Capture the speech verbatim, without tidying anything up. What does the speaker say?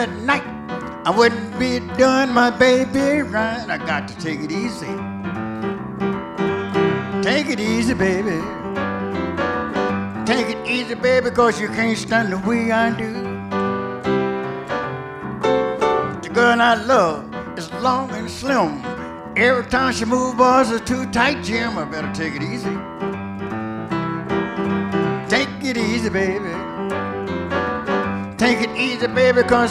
at night, I wouldn't be doing my baby right. I got to take it easy. Take it easy, baby. Take it easy, baby, cause you can't stand the way I do. The girl I love is long and slim. Every time she moves, boys, it's too tight, Jim. I better take it easy. Take it easy, baby. Take it easy, baby, cause